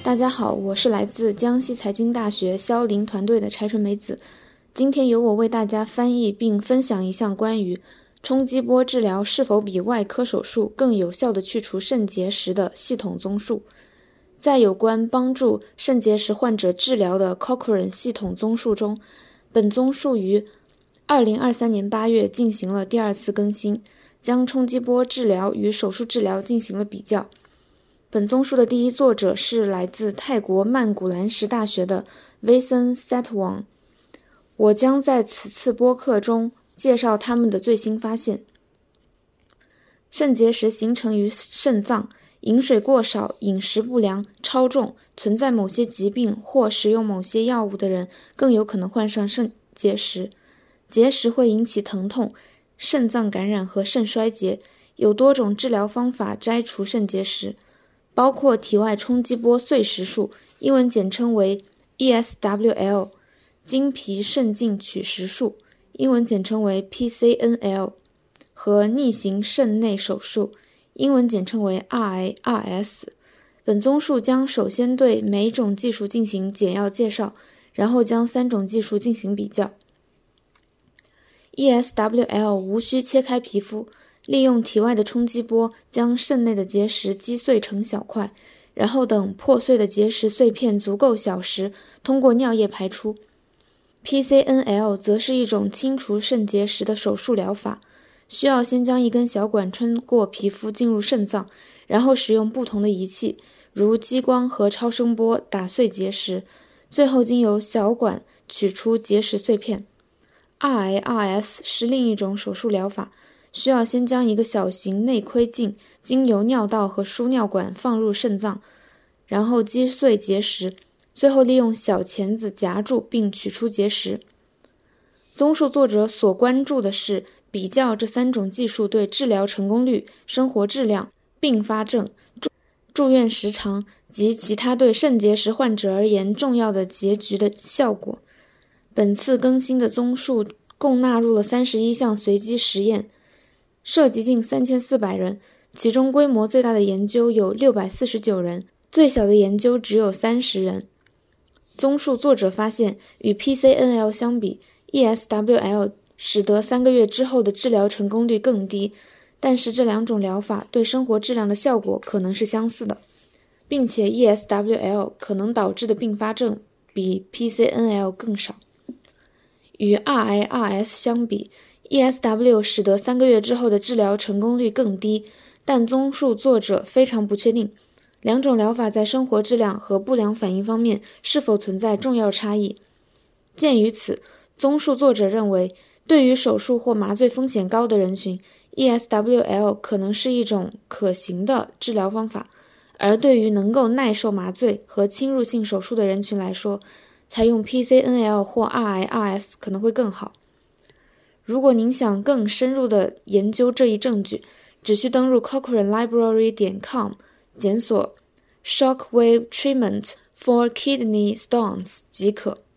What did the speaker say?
大家好，我是来自江西财经大学肖林团队的柴纯美子。今天由我为大家翻译并分享一项关于冲击波治疗是否比外科手术更有效地去除肾结石的系统综述。在有关帮助肾结石患者治疗的 Cochrane 系统综述中，本综述于2023年8月进行了第二次更新，将冲击波治疗与手术治疗进行了比较。本综述的第一作者是来自泰国曼谷兰什大学的 Vasan Satwang。 我将在此次播客中介绍他们的最新发现。肾结石形成于肾脏，饮水过少、饮食不良、超重、存在某些疾病或使用某些药物的人更有可能患上肾结石。结石会引起疼痛、肾脏感染和肾衰竭。有多种治疗方法摘除肾结石，包括体外冲击波碎石术，英文简称为 ESWL， 经皮肾镜取石术，英文简称为 PCNL， 和逆行肾内手术，英文简称为 RARS。 本综述将首先对每种技术进行简要介绍，然后将三种技术进行比较。ESWL 无需切开皮肤，利用体外的冲击波将肾内的结石击碎成小块，然后等破碎的结石碎片足够小时，通过尿液排出。PCNL 则是一种清除肾结石的手术疗法，需要先将一根小管穿过皮肤进入肾脏，然后使用不同的仪器，如激光和超声波打碎结石，最后经由小管取出结石碎片。RARS 是另一种手术疗法，需要先将一个小型内窥镜经由尿道和输尿管放入肾脏，然后击碎结石，最后利用小钳子夹住并取出结石。综述作者所关注的是比较这三种技术对治疗成功率、生活质量、并发症、住院时长及其他对肾结石患者而言重要的结局的效果。本次更新的综述共纳入了31项随机实验，涉及近3400人，其中规模最大的研究有649人，最小的研究只有30人。综述作者发现，与 PCNL 相比， ESWL 使得3个月之后的治疗成功率更低，但是这两种疗法对生活质量的效果可能是相似的，并且 ESWL 可能导致的并发症比 PCNL 更少。与 RARS 相比， ESW 使得3个月之后的治疗成功率更低，但综述作者非常不确定两种疗法在生活质量和不良反应方面是否存在重要差异。鉴于此，综述作者认为，对于手术或麻醉风险高的人群， ESWL 可能是一种可行的治疗方法，而对于能够耐受麻醉和侵入性手术的人群来说，采用 PCNL 或 RARS 可能会更好。如果您想更深入地研究这一证据，只需登入 cochranelibrary.com 检索 Shockwave Treatment for Kidney Stones 即可。